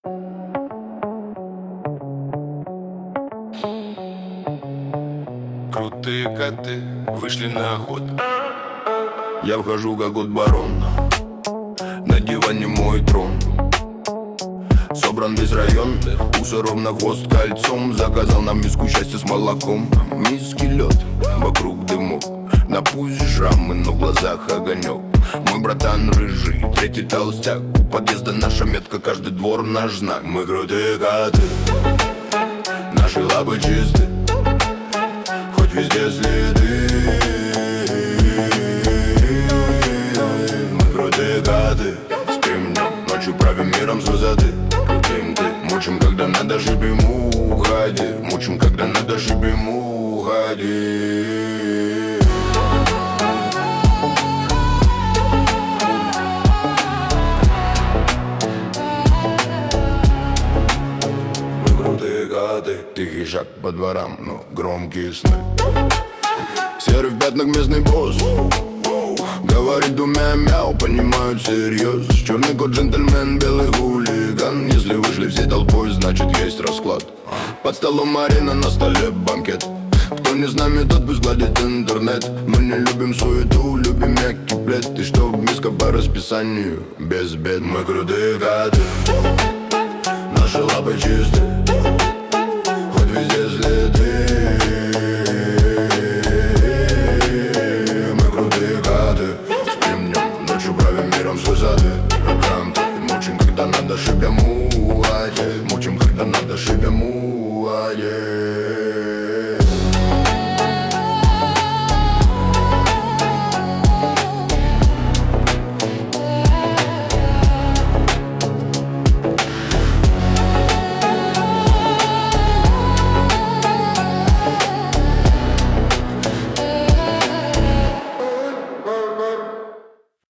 Крутые коты вышли на охоту. Я вхожу как от барон. На диване мой трон. Собран весь район, усы ровно, хвост кольцом. Заказал нам миску счастья с молоком. Миски лед, вокруг дымок. На пузе шрамы, но в глазах огонек. Мой братан рыжий, третий толстяк. У подъезда наша метка, каждый двор наш знак. Мы крутые коты, наши лапы чисты, хоть везде следы. Мы крутые коты, спим днем, ночью правим миром с высоты. Крутым ты, мучим, когда надо, шибим, уходи. Мучим, когда надо, шибим, уходи. Тихий шаг по дворам, но громкие сны. Серый в пятнах местный босс говорит двумя мяу, понимают всерьез. Черный кот джентльмен, белый хулиган. Если вышли все толпой, значит есть расклад. Под столом Марина, на столе банкет. Кто не с нами, тот пусть гладит интернет. Мы не любим суету, любим мягкий плед. И чтоб миска по расписанию, без бед. Мы крутые коты, наши лапы чистые, везде следы. Мы крутые коты, спим днем, ночью правим миром с высоты. Рукам мучим, когда надо, шибем, уходи. Мучим, когда надо, шибем, уходи.